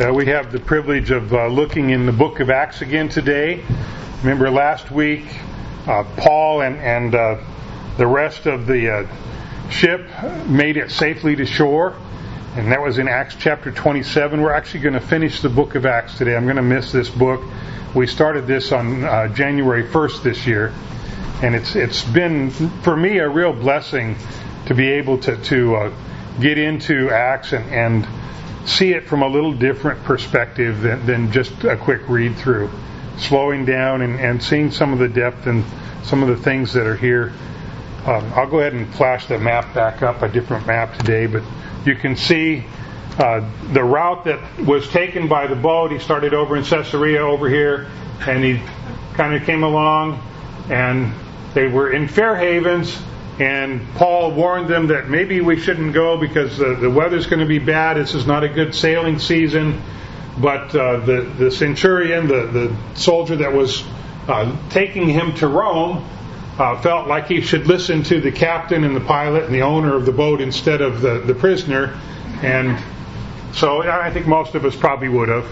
We have the privilege of looking in the book of Acts again today. Remember last week, Paul and the rest of the ship made it safely to shore, and that was in Acts chapter 27. We're actually going to finish the book of Acts today. I'm going to miss this book. We started this on January 1st this year, and it's been, for me, a real blessing to be able to get into Acts and see it from a little different perspective than just a quick read through. Slowing down and seeing some of the depth and some of the things that are here. I'll go ahead and flash the map back up, a different map today, but you can see the route that was taken by the boat. He started over in Caesarea over here, and he kind of came along, and they were in Fair Havens. And Paul warned them that maybe we shouldn't go because the weather's going to be bad. This is not a good sailing season. But the centurion, the soldier that was taking him to Rome, felt like he should listen to the captain and the pilot and the owner of the boat instead of the prisoner. And so I think most of us probably would have.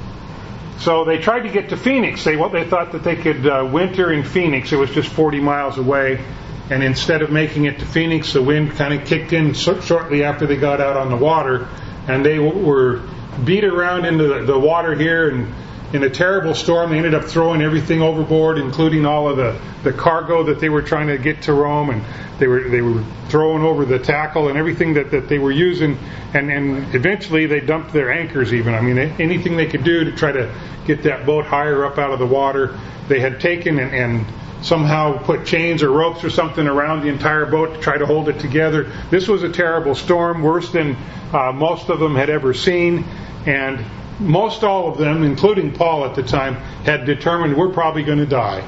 So they tried to get to Phoenix. They thought that they could winter in Phoenix. It was just 40 miles away. And instead of making it to Phoenix, the wind kind of kicked in shortly after they got out on the water. And they were beat around into the water here. And in a terrible storm, they ended up throwing everything overboard, including all of the cargo that they were trying to get to Rome. And they were throwing over the tackle and everything that they were using. And eventually they dumped their anchors even. I mean, anything they could do to try to get that boat higher up out of the water, they had taken and somehow put chains or ropes or something around the entire boat to try to hold it together. This was a terrible storm, worse than most of them had ever seen. And most all of them, including Paul at the time, had determined we're probably going to die.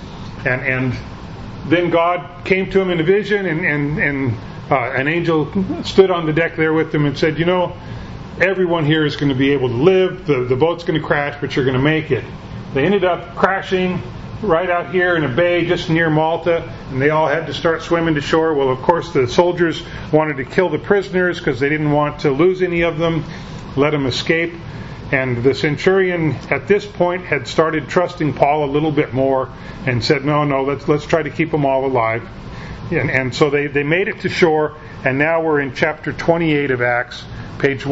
And then God came to him in a vision, and an angel stood on the deck there with them and said, you know, everyone here is going to be able to live. The boat's going to crash, but you're going to make it. They ended up crashing right out here in a bay just near Malta, and they all had to start swimming to shore. Well, of course, the soldiers wanted to kill the prisoners because they didn't want to lose any of them, let them escape. And the centurion at this point had started trusting Paul a little bit more and said, no, let's try to keep them all alive. And so they made it to shore, and now we're in chapter 28 of Acts, page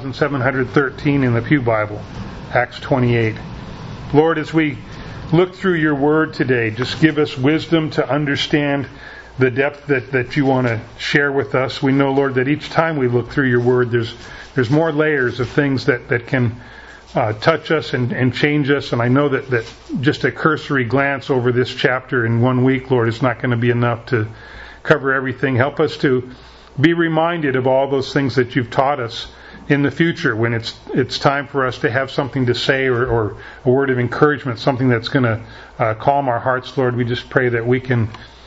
1713 in the Pew Bible, Acts 28. Lord, as we look through your word today, just give us wisdom to understand the depth that you want to share with us. We know, Lord, that each time we look through your word, there's more layers of things that can touch us and change us. And I know that just a cursory glance over this chapter in 1 week, Lord, is not going to be enough to cover everything. Help us to be reminded of all those things that you've taught us in the future when it's time for us to have something to say or a word of encouragement, something that's going to calm our hearts, Lord. We just pray that we can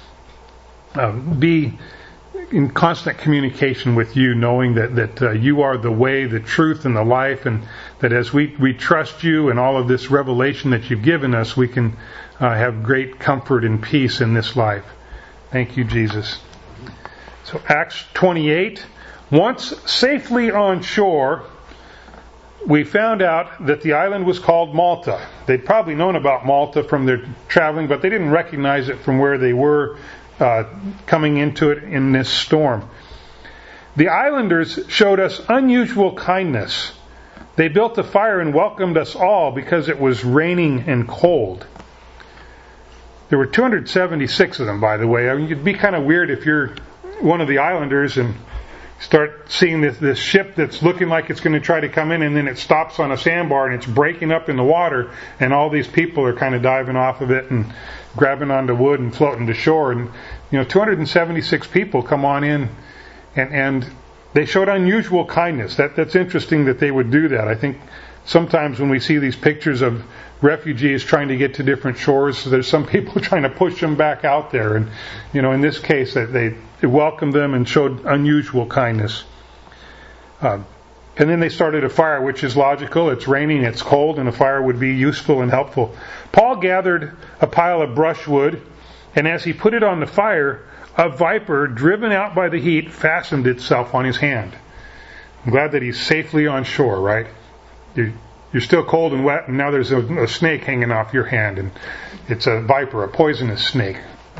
be in constant communication with you, knowing that you are the way, the truth, and the life, and that as we trust you and all of this revelation that you've given us, we can have great comfort and peace in this life. Thank you, Jesus. So Acts 28. Once safely on shore, we found out that the island was called Malta. They'd probably known about Malta from their traveling, but they didn't recognize it from where they were coming into it in this storm. The islanders showed us unusual kindness. They built a fire and welcomed us all because it was raining and cold. There were 276 of them, by the way. I mean, it'd be kind of weird if you're one of the islanders and start seeing this ship that's looking like it's going to try to come in, and then it stops on a sandbar and it's breaking up in the water, and all these people are kind of diving off of it and grabbing onto wood and floating to shore. And 276 people come on in, and they showed unusual kindness. That's interesting that they would do that. I think sometimes when we see these pictures of refugees trying to get to different shores, there's some people trying to push them back out there. And in this case, they welcomed them and showed unusual kindness. And then they started a fire, which is logical. It's raining, it's cold, and a fire would be useful and helpful. Paul gathered a pile of brushwood, and as he put it on the fire, a viper, driven out by the heat, fastened itself on his hand. I'm glad that he's safely on shore, right? You're still cold and wet, and now there's a snake hanging off your hand, and it's a viper, a poisonous snake.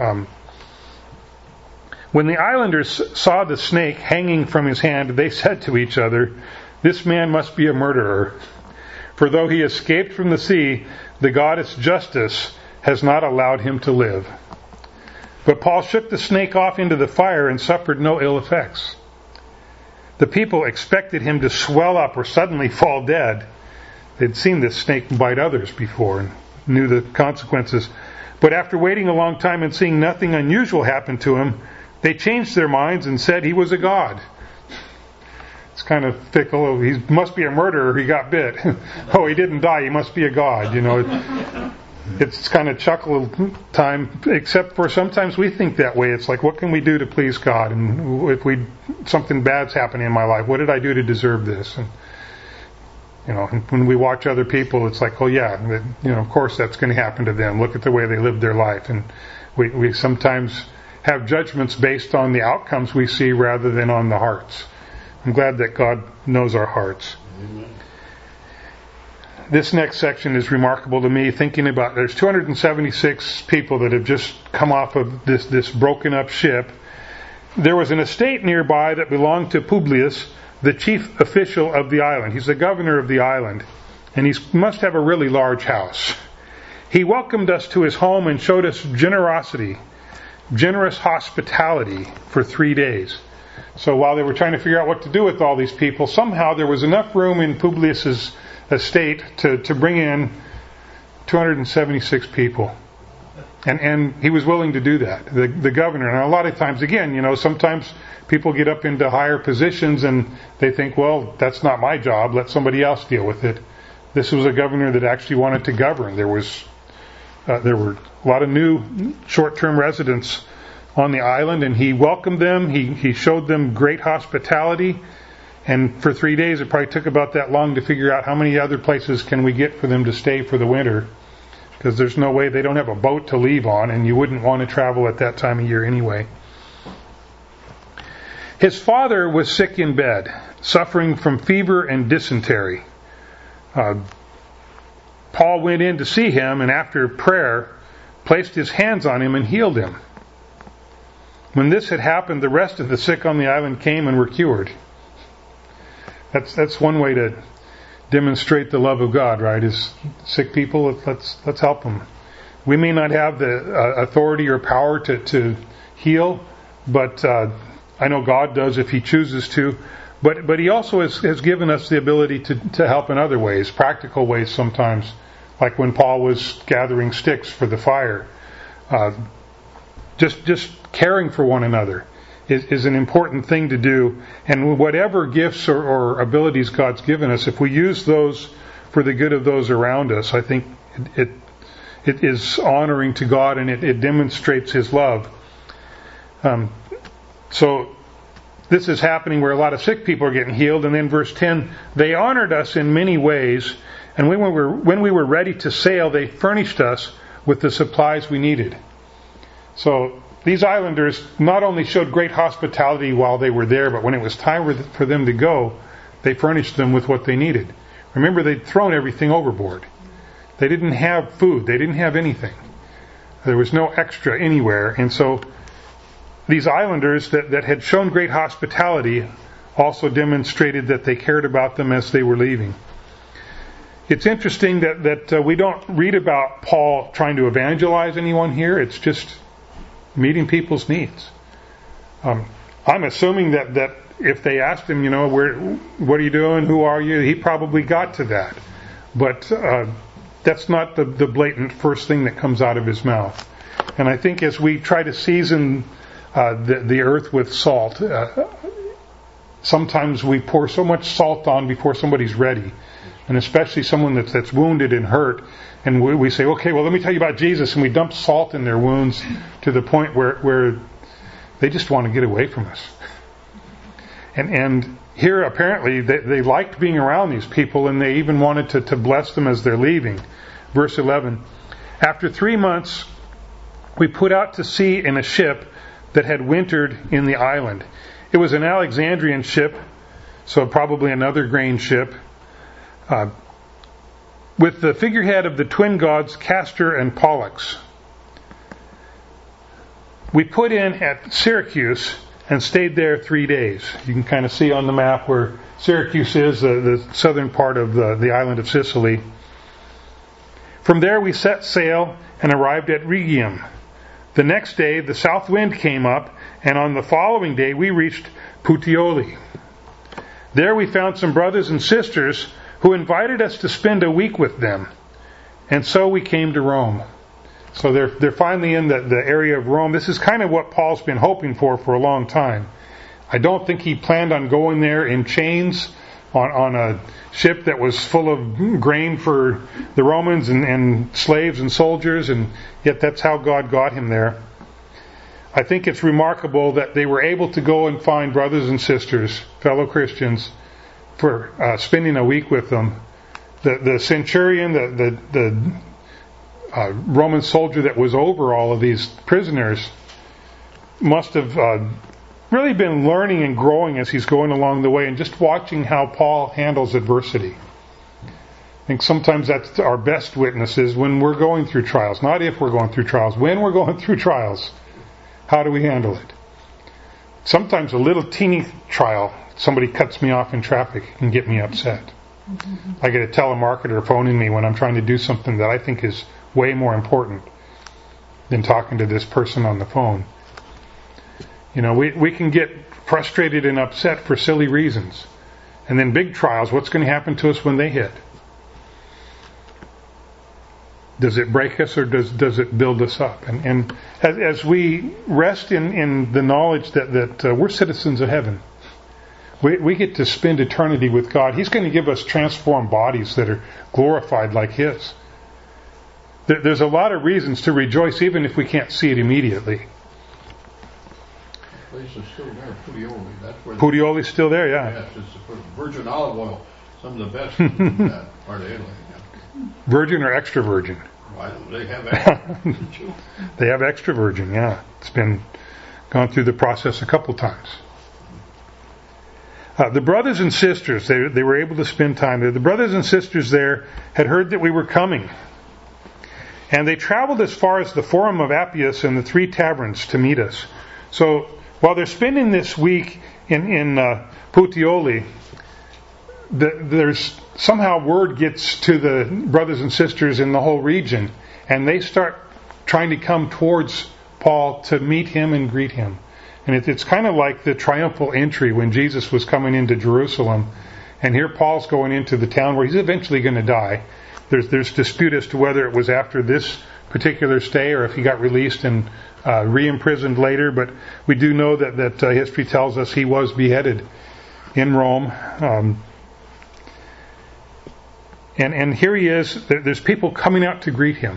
When the islanders saw the snake hanging from his hand, they said to each other, "This man must be a murderer. For though he escaped from the sea, the goddess Justice has not allowed him to live." But Paul shook the snake off into the fire and suffered no ill effects. The people expected him to swell up or suddenly fall dead. They'd seen this snake bite others before and knew the consequences. But after waiting a long time and seeing nothing unusual happen to him, they changed their minds and said he was a god. It's kind of fickle. He must be a murderer. He got bit. Oh, he didn't die. He must be a god. It's kind of chuckle time, except for sometimes we think that way. It's like, what can we do to please God? And if something bad's happening in my life, what did I do to deserve this? And and when we watch other people, it's like, oh yeah, of course that's going to happen to them. Look at the way they live their life. And we sometimes have judgments based on the outcomes we see rather than on the hearts. I'm glad that God knows our hearts. Amen. This next section is remarkable to me, thinking about there's 276 people that have just come off of this broken up ship. There was an estate nearby that belonged to Publius, the chief official of the island. He's the governor of the island, and he must have a really large house. He welcomed us to his home and showed us generous hospitality for 3 days. So while they were trying to figure out what to do with all these people, somehow there was enough room in Publius's estate to bring in 276 people. And he was willing to do that, the governor. And a lot of times, again, sometimes people get up into higher positions and they think, well, that's not my job, let somebody else deal with it. This was a governor that actually wanted to govern. There were a lot of new short-term residents on the island, and he welcomed them. He showed them great hospitality. And for 3 days, it probably took about that long to figure out how many other places can we get for them to stay for the winter. Because there's no way, they don't have a boat to leave on, and you wouldn't want to travel at that time of year anyway. His father was sick in bed, suffering from fever and dysentery. Paul went in to see him, and after prayer, placed his hands on him and healed him. When this had happened, the rest of the sick on the island came and were cured. That's one way to demonstrate the love of God, right? Is sick people, let's help them. We may not have the authority or power to heal, but I know God does if He chooses to. But He also has given us the ability to help in other ways, practical ways sometimes, like when Paul was gathering sticks for the fire. Just caring for one another is an important thing to do. And whatever gifts or abilities God's given us, if we use those for the good of those around us, I think it is honoring to God, and it demonstrates His love. So this is happening where a lot of sick people are getting healed. And then verse 10, they honored us in many ways, and when we were ready to sail, they furnished us with the supplies we needed. So these islanders not only showed great hospitality while they were there, but when it was time for them to go, they furnished them with what they needed. Remember, they'd thrown everything overboard. They didn't have food. They didn't have anything. There was no extra anywhere. And so these islanders that had shown great hospitality also demonstrated that they cared about them as they were leaving. It's interesting that we don't read about Paul trying to evangelize anyone here. It's just meeting people's needs. I'm assuming that if they asked him, what are you doing? Who are you? He probably got to that. But that's not the blatant first thing that comes out of his mouth. And I think as we try to season the earth with salt, sometimes we pour so much salt on before somebody's ready. And especially someone that's wounded and hurt. And we say, okay, well, let me tell you about Jesus. And we dump salt in their wounds to the point where they just want to get away from us. And here, apparently, they liked being around these people, and they even wanted to bless them as they're leaving. Verse 11, after 3 months, we put out to sea in a ship that had wintered in the island. It was an Alexandrian ship, so probably another grain ship. with the figurehead of the twin gods Castor and Pollux. We put in at Syracuse and stayed there 3 days. You can kind of see on the map where Syracuse is, the southern part of the island of Sicily. From there we set sail and arrived at Rhegium. The next day the south wind came up, and on the following day we reached Puteoli. There we found some brothers and sisters who invited us to spend a week with them. And so we came to Rome. So they're finally in the area of Rome. This is kind of what Paul's been hoping for a long time. I don't think he planned on going there in chains on a ship that was full of grain for the Romans and slaves and soldiers, and yet that's how God got him there. I think it's remarkable that they were able to go and find brothers and sisters, fellow Christians, for spending a week with them. The centurion, the Roman soldier that was over all of these prisoners, must have really been learning and growing as he's going along the way, and just watching how Paul handles adversity. I think sometimes that's our best witnesses when we're going through trials. Not if we're going through trials. When we're going through trials, how do we handle it? Sometimes a little teeny trial, somebody cuts me off in traffic, can get me upset. I get a telemarketer phoning me when I'm trying to do something that I think is way more important than talking to this person on the phone. You know, we can get frustrated and upset for silly reasons. And then big trials, what's going to happen to us when they hit? Does it break us, or does it build us up? And as we rest in the knowledge that we're citizens of heaven, we get to spend eternity with God. He's going to give us transformed bodies that are glorified like His. There's a lot of reasons to rejoice, even if we can't see it immediately. The place is still there, Puteoli. That's where Puteoli's still there, yeah. Yes, it's the virgin olive oil. Some of the best in that part of Italy. Yeah. Virgin or extra virgin? They have extra. They have extra virgin, yeah. It's been gone through the process a couple times. The brothers and sisters, they were able to spend time there. The brothers and sisters there had heard that we were coming. And they traveled as far as the Forum of Appius and the 3 taverns to meet us. So while they're spending this week in Puteoli, there's somehow word gets to the brothers and sisters in the whole region, and they start trying to come towards Paul to meet him and greet him. And it's kind of like the triumphal entry when Jesus was coming into Jerusalem, and here Paul's going into the town where he's eventually going to die. There's dispute as to whether it was after this particular stay or if he got released and re-imprisoned later, but we do know that history tells us he was beheaded in Rome. And here he is. There's people coming out to greet him.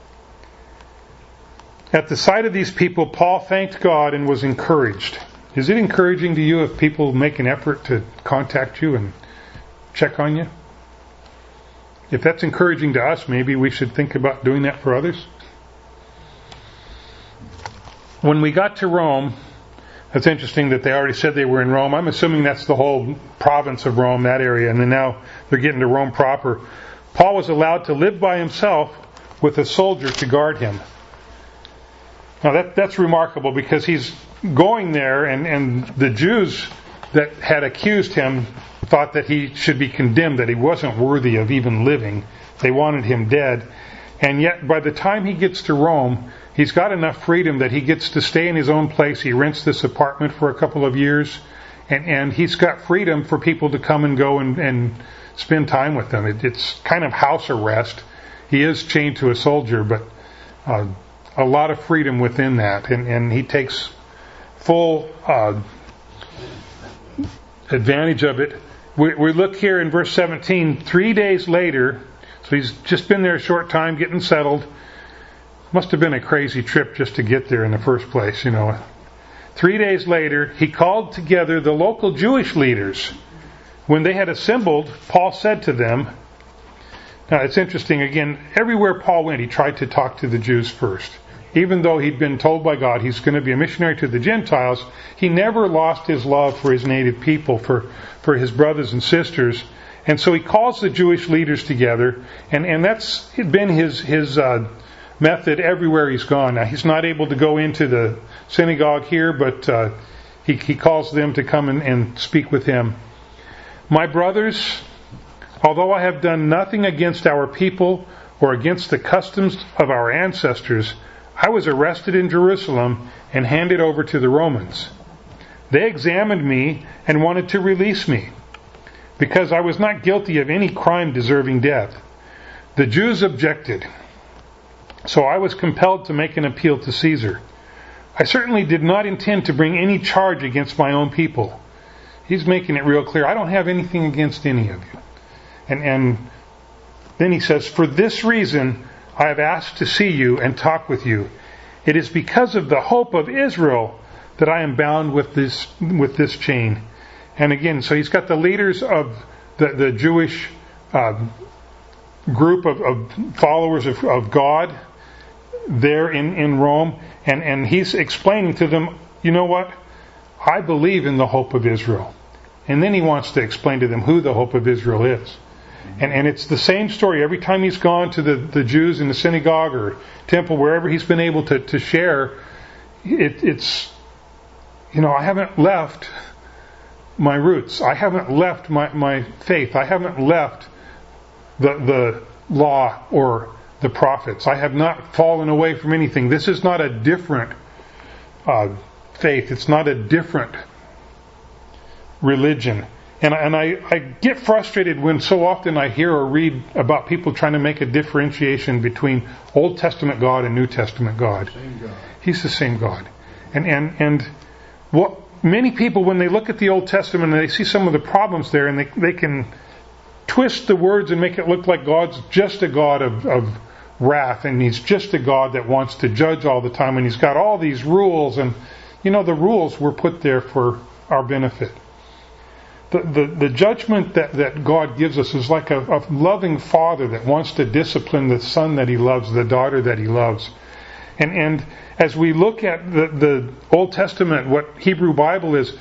At the sight of these people, Paul thanked God and was encouraged. Is it encouraging to you if people make an effort to contact you and check on you? If that's encouraging to us, maybe we should think about doing that for others. When we got to Rome, it's interesting that they already said they were in Rome. I'm assuming that's the whole province of Rome, that area, and then now they're getting to Rome proper. Paul was allowed to live by himself with a soldier to guard him. Now that's remarkable, because he's going there, and the Jews that had accused him thought that he should be condemned, that he wasn't worthy of even living. They wanted him dead. And yet by the time he gets to Rome, he's got enough freedom that he gets to stay in his own place. He rents this apartment for a couple of years, and he's got freedom for people to come and go and spend time with them. It's kind of house arrest. He is chained to a soldier, but a lot of freedom within that, and he takes full advantage of it. We look here in verse 17, 3 days later, so he's just been there a short time getting settled. Must have been a crazy trip just to get there in the first place, 3 days later, he called together the local Jewish leaders. When they had assembled, Paul said to them, now it's interesting, again, everywhere Paul went, he tried to talk to the Jews first. Even though he'd been told by God he's going to be a missionary to the Gentiles, he never lost his love for his native people, for his brothers and sisters. And so he calls the Jewish leaders together, and that's been his method everywhere he's gone. Now, he's not able to go into the synagogue here, but he calls them to come and speak with him. My brothers, although I have done nothing against our people or against the customs of our ancestors, I was arrested in Jerusalem and handed over to the Romans. They examined me and wanted to release me, because I was not guilty of any crime deserving death. The Jews objected, so I was compelled to make an appeal to Caesar. I certainly did not intend to bring any charge against my own people. He's making it real clear. I don't have anything against any of you. And then he says, for this reason I have asked to see you and talk with you. It is because of the hope of Israel that I am bound with this chain. And again, so he's got the leaders of the Jewish group of followers of God there in Rome. And he's explaining to them, you know what? I believe in the hope of Israel. And then he wants to explain to them who the hope of Israel is. And it's the same story. Every time he's gone to the Jews in the synagogue or temple, wherever he's been able to share, it's, I haven't left my roots. I haven't left my faith. I haven't left the law or the prophets. I have not fallen away from anything. This is not a different faith. It's not a different religion. And I get frustrated when so often I hear or read about people trying to make a differentiation between Old Testament God and New Testament God. Same God. He's the same God. And what many people, when they look at the Old Testament and they see some of the problems there, and they can twist the words and make it look like God's just a God of wrath, and He's just a God that wants to judge all the time, and He's got all these rules, and the rules were put there for our benefit. The judgment that God gives us is like a loving father that wants to discipline the son that he loves, the daughter that he loves. And as we look at the Old Testament, what Hebrew Bible is,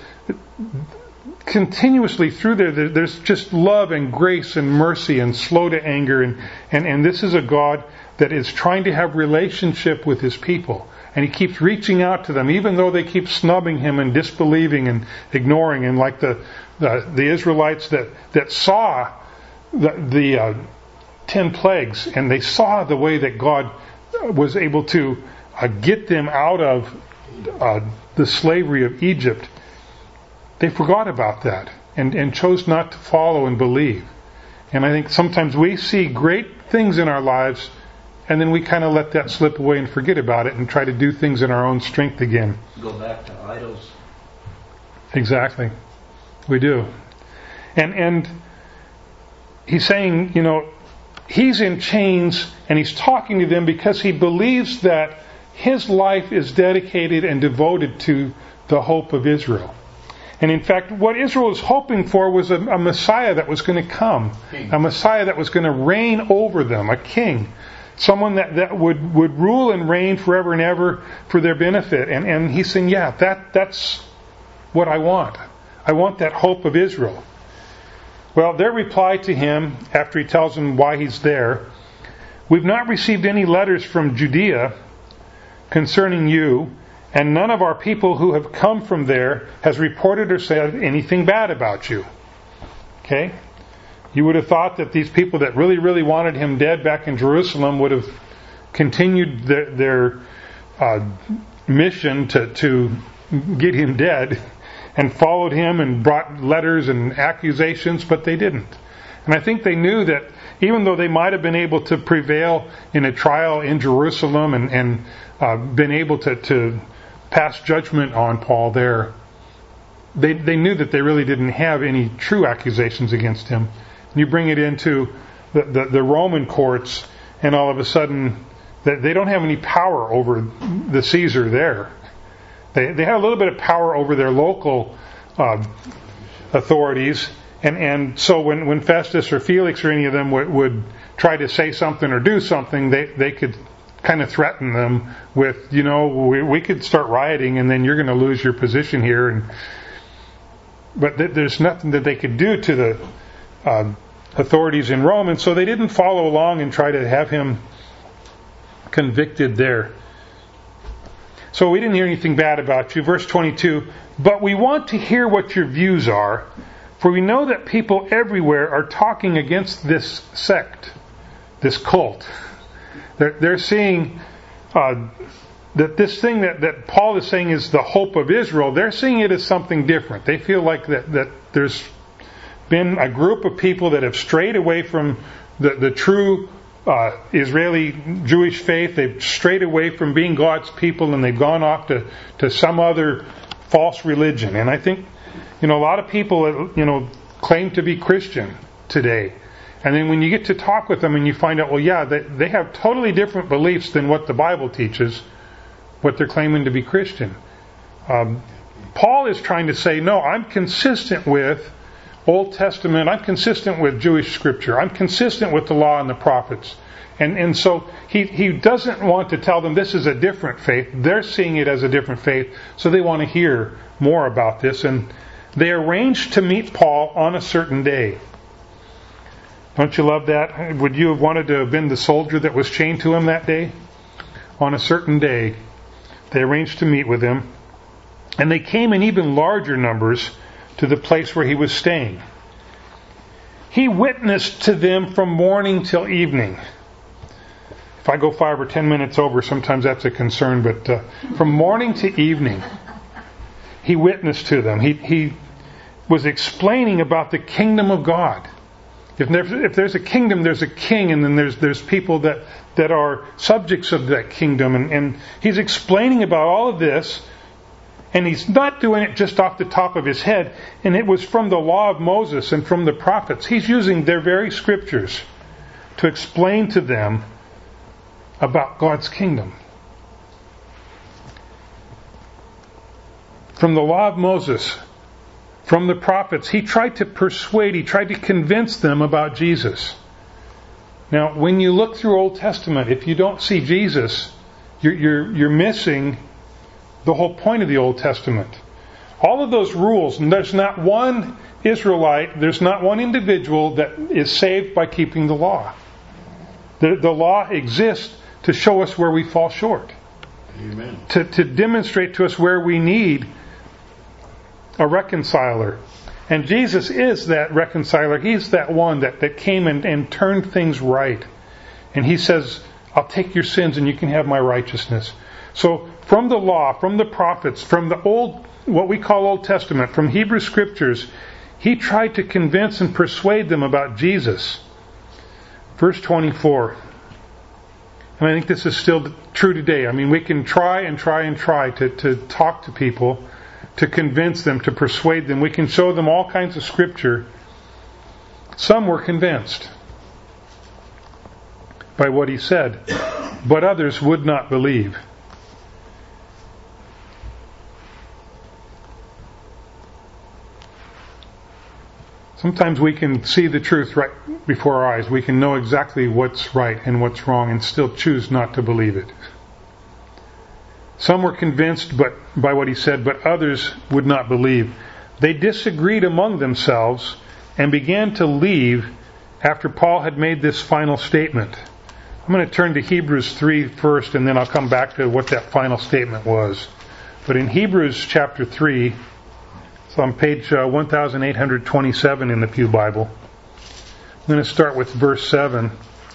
continuously through there's just love and grace and mercy and slow to anger. And this is a God that is trying to have relationship with His people. And He keeps reaching out to them, even though they keep snubbing Him and disbelieving and ignoring. And like the Israelites that saw the 10 plagues, and they saw the way that God was able to get them out of the slavery of Egypt, they forgot about that and chose not to follow and believe. And I think sometimes we see great things in our lives, and then we kind of let that slip away and forget about it and try to do things in our own strength again. Go back to idols. Exactly. We do. And he's saying, he's in chains, and he's talking to them because he believes that his life is dedicated and devoted to the hope of Israel. And in fact, what Israel was hoping for was a Messiah that was going to come. A Messiah that was going to reign over them, a king. Someone that would rule and reign forever and ever for their benefit. And he's saying, that's what I want. I want that hope of Israel. Well, their reply to him, after he tells them why he's there, we've not received any letters from Judea concerning you, and none of our people who have come from there has reported or said anything bad about you. Okay? You would have thought that these people that really, really wanted him dead back in Jerusalem would have continued their mission to get him dead and followed him and brought letters and accusations, but they didn't. And I think they knew that even though they might have been able to prevail in a trial in Jerusalem and been able to pass judgment on Paul there, they knew that they really didn't have any true accusations against him. You bring it into the Roman courts, and all of a sudden they don't have any power over the Caesar there. They had a little bit of power over their local authorities, and so when Festus or Felix or any of them would try to say something or do something, they could kind of threaten them with, we could start rioting and then you're going to lose your position here. But there's nothing that they could do to authorities in Rome, and so they didn't follow along and try to have him convicted there. So we didn't hear anything bad about you. Verse 22, but we want to hear what your views are, for we know that people everywhere are talking against this sect, this cult. They're seeing that this thing that Paul is saying is the hope of Israel, they're seeing it as something different. They feel like that there's been a group of people that have strayed away from the true Israeli Jewish faith. They've strayed away from being God's people, and they've gone off to some other false religion. And I think, a lot of people, claim to be Christian today. And then when you get to talk with them and you find out, they have totally different beliefs than what the Bible teaches, what they're claiming to be Christian. Paul is trying to say, no, I'm consistent with Old Testament, I'm consistent with Jewish scripture, I'm consistent with the law and the prophets. And so he doesn't want to tell them this is a different faith. They're seeing it as a different faith, so they want to hear more about this. And they arranged to meet Paul on a certain day. Don't you love that? Would you have wanted to have been the soldier that was chained to him that day? On a certain day, they arranged to meet with him. And they came in even larger numbers to the place where he was staying. He witnessed to them from morning till evening. If I go 5 or 10 minutes over, sometimes that's a concern, but from morning to evening, he witnessed to them. He was explaining about the kingdom of God. If there's a kingdom, there's a king, and then there's people that are subjects of that kingdom. And he's explaining about all of this, and he's not doing it just off the top of his head. And it was from the law of Moses and from the prophets. He's using their very scriptures to explain to them about God's kingdom. From the law of Moses, from the prophets, he tried to convince them about Jesus. Now, when you look through Old Testament, if you don't see Jesus, you're missing the whole point of the Old Testament. All of those rules, and there's not one Israelite, there's not one individual that is saved by keeping the law. The law exists to show us where we fall short. Amen. To demonstrate to us where we need a reconciler. And Jesus is that reconciler. He's that one that came and turned things right. And he says, I'll take your sins and you can have my righteousness. So from the law, from the prophets, from the old, what we call Old Testament, from Hebrew scriptures, he tried to convince and persuade them about Jesus. Verse 24. And I think this is still true today. I mean, we can try to talk to people, to convince them, to persuade them. We can show them all kinds of scripture. Some were convinced by what he said, but others would not believe. Sometimes we can see the truth right before our eyes. We can know exactly what's right and what's wrong and still choose not to believe it. Some were convinced by what he said, but others would not believe. They disagreed among themselves and began to leave after Paul had made this final statement. I'm going to turn to Hebrews 3 first, and then I'll come back to what that final statement was. But in Hebrews chapter 3, it's on page 1827 in the Pew Bible. I'm going to start with verse 7.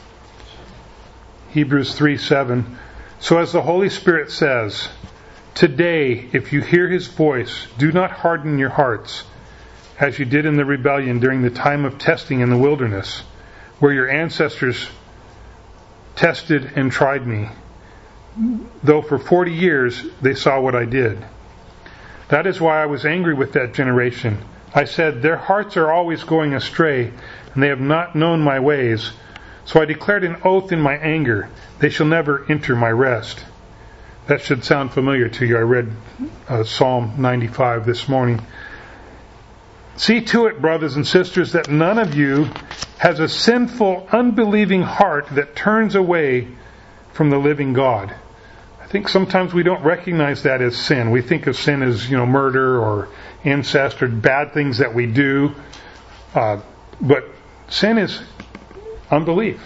Hebrews 3:7. So as the Holy Spirit says, today, if you hear His voice, do not harden your hearts, as you did in the rebellion during the time of testing in the wilderness, where your ancestors tested and tried me, though for 40 years they saw what I did. That is why I was angry with that generation. I said, their hearts are always going astray, and they have not known my ways. So I declared an oath in my anger, they shall never enter my rest. That should sound familiar to you. I read Psalm 95 this morning. See to it, brothers and sisters, that none of you has a sinful, unbelieving heart that turns away from the living God. I think sometimes we don't recognize that as sin. We think of sin as, murder or incest or bad things that we do. But Sin is unbelief.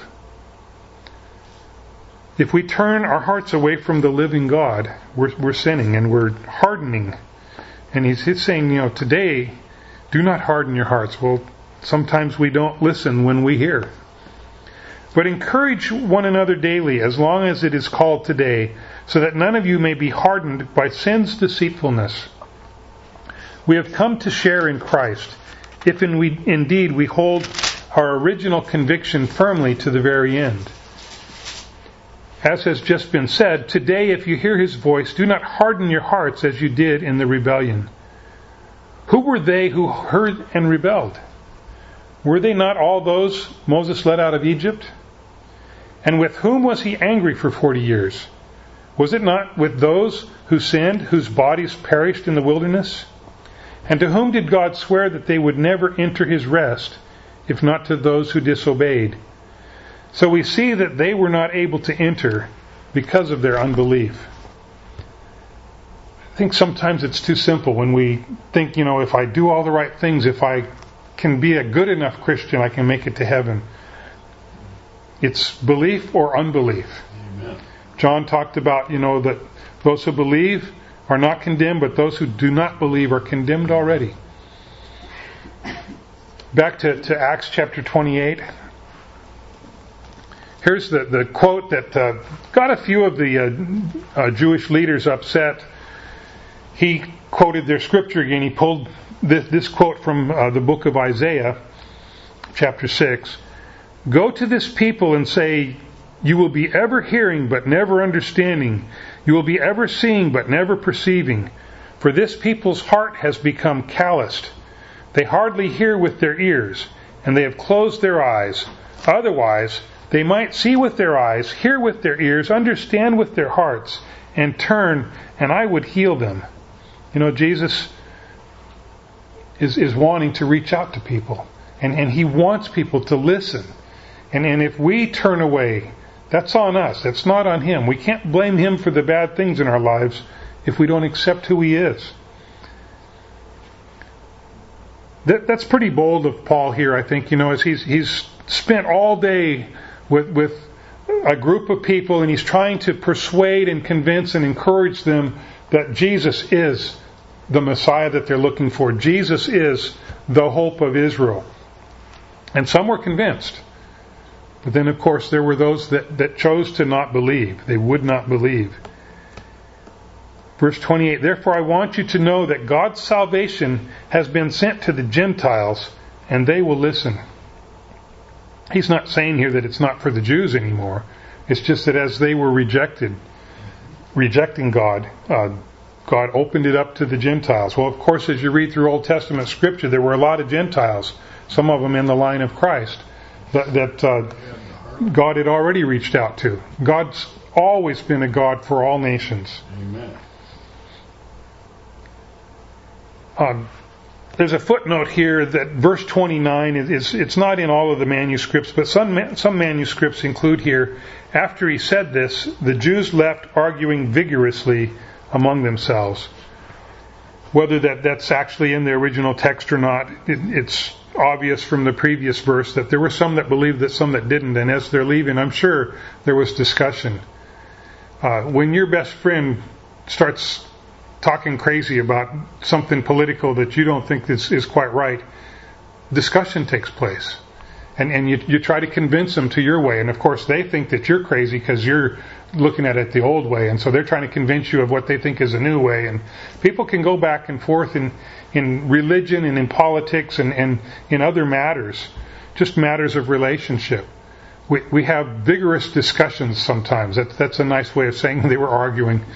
If we turn our hearts away from the living God, we're sinning and we're hardening. And He's saying, today, do not harden your hearts. Well, sometimes we don't listen when we hear. But encourage one another daily, as long as it is called today, so that none of you may be hardened by sin's deceitfulness. We have come to share in Christ, if indeed we hold our original conviction firmly to the very end. As has just been said, today if you hear His voice, do not harden your hearts as you did in the rebellion. Who were they who heard and rebelled? Were they not all those Moses led out of Egypt? And with whom was He angry for 40 years? Was it not with those who sinned, whose bodies perished in the wilderness? And to whom did God swear that they would never enter His rest, if not to those who disobeyed? So we see that they were not able to enter because of their unbelief. I think sometimes it's too simple when we think, if I do all the right things, if I can be a good enough Christian, I can make it to heaven. It's belief or unbelief. Amen. John talked about, that those who believe are not condemned, but those who do not believe are condemned already. Back to Acts chapter 28. Here's the quote that got a few of the Jewish leaders upset. He quoted their scripture again. He pulled this quote from the book of Isaiah, chapter 6. Go to this people and say, you will be ever hearing but never understanding. You will be ever seeing but never perceiving. For this people's heart has become calloused. They hardly hear with their ears, and they have closed their eyes. Otherwise, they might see with their eyes, hear with their ears, understand with their hearts, and turn, and I would heal them. Jesus is wanting to reach out to people. And He wants people to listen. And if we turn away, that's on us. It's not on Him. We can't blame Him for the bad things in our lives if we don't accept who He is. That's pretty bold of Paul here, I think, as he's spent all day with a group of people, and he's trying to persuade and convince and encourage them that Jesus is the Messiah that they're looking for. Jesus is the hope of Israel. And some were convinced. But then, of course, there were those that chose to not believe. They would not believe. Verse 28, therefore I want you to know that God's salvation has been sent to the Gentiles, and they will listen. He's not saying here that it's not for the Jews anymore. It's just that as they were rejecting God, God opened it up to the Gentiles. Well, of course, as you read through Old Testament Scripture, there were a lot of Gentiles, some of them in the line of Christ, that God had already reached out to. God's always been a God for all nations. Amen. There's a footnote here that verse 29 it's not in all of the manuscripts, but some manuscripts include here, after he said this, the Jews left arguing vigorously among themselves. Whether that's actually in the original text or not, it's obvious from the previous verse that there were some that believed that, some that didn't, and as they're leaving, I'm sure there was discussion. When your best friend starts talking crazy about something political that you don't think is quite right, discussion takes place. And you try to convince them to your way. And of course they think that you're crazy because you're looking at it the old way. And so they're trying to convince you of what they think is a new way. And people can go back and forth in religion and in politics and in other matters. Just matters of relationship. We have vigorous discussions sometimes. That's a nice way of saying they were arguing.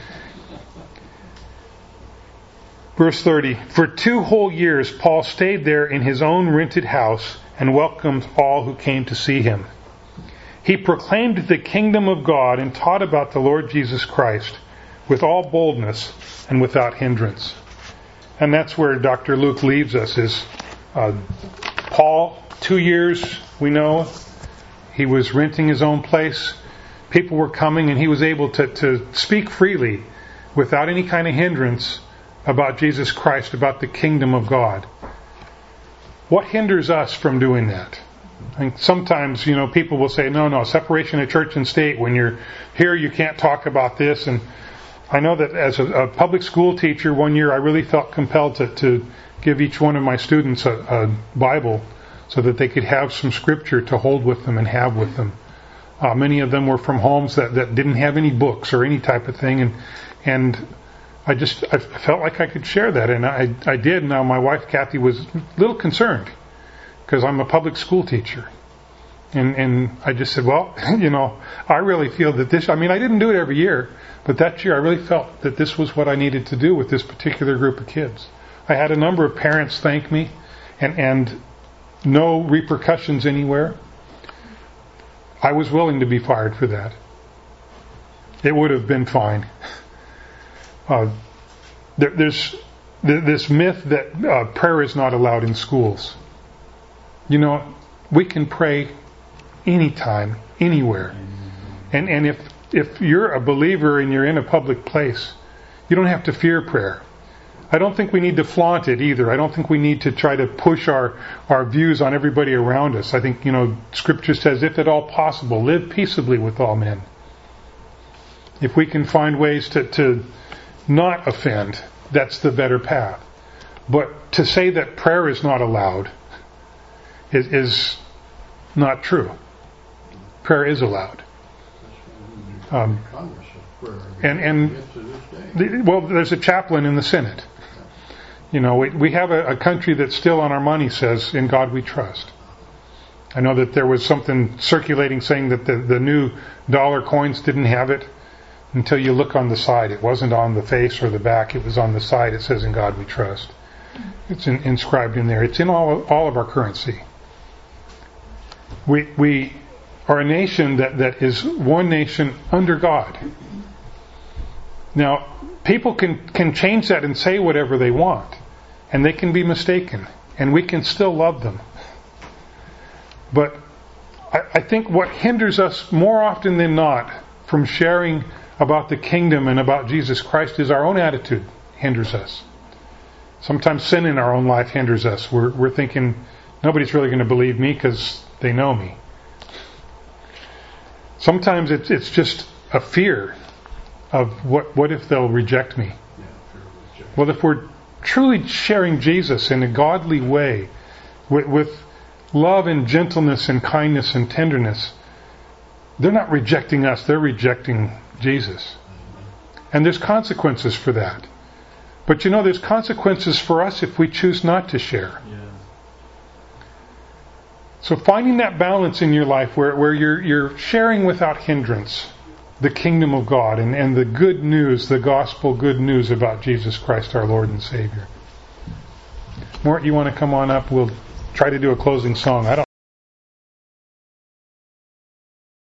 Verse 30, for 2 whole years Paul stayed there in his own rented house and welcomed all who came to see him. He proclaimed the kingdom of God and taught about the Lord Jesus Christ with all boldness and without hindrance. And that's where Dr. Luke leaves us, is Paul, 2 years, we know, he was renting his own place. People were coming and he was able to speak freely without any kind of hindrance about Jesus Christ, about the kingdom of God. What hinders us from doing that? I think sometimes, people will say, no, separation of church and state. When you're here, you can't talk about this. And I know that as a public school teacher, one year I really felt compelled to give each one of my students a Bible so that they could have some scripture to hold with them and have with them. Many of them were from homes that didn't have any books or any type of thing, and I felt like I could share that, and I did. Now my wife Kathy was a little concerned because I'm a public school teacher, and I just said, well, I really feel that this. I didn't do it every year, but that year I really felt that this was what I needed to do with this particular group of kids. I had a number of parents thank me, and no repercussions anywhere. I was willing to be fired for that. It would have been fine. There's this myth that prayer is not allowed in schools. We can pray anytime, anywhere. And if you're a believer and you're in a public place, you don't have to fear prayer. I don't think we need to flaunt it either. I don't think we need to try to push our views on everybody around us. I think, Scripture says, if at all possible, live peaceably with all men. If we can find ways to not offend, that's the better path. But to say that prayer is not allowed is not true. Prayer is allowed. There's a chaplain in the Senate. We have a country that still on our money says, in God we trust. I know that there was something circulating saying that the new dollar coins didn't have it until you look on the side. It wasn't on the face or the back. It was on the side. It says, in God we trust. It's inscribed in there. It's in all of our currency. We are a nation that is one nation under God. Now, people can change that and say whatever they want, and they can be mistaken, and we can still love them. But I think what hinders us more often than not from sharing about the kingdom and about Jesus Christ is our own attitude hinders us. Sometimes sin in our own life hinders us. We're thinking, nobody's really going to believe me because they know me. Sometimes it's just a fear of what if they'll reject me? Well, if we're truly sharing Jesus in a godly way, with love and gentleness and kindness and tenderness, they're not rejecting us, they're rejecting Jesus. And there's consequences for that. But there's consequences for us if we choose not to share. So finding that balance in your life where you're sharing without hindrance the kingdom of God and the good news, the gospel good news about Jesus Christ our Lord and Savior. Mort, you want to come on up? We'll try to do a closing song.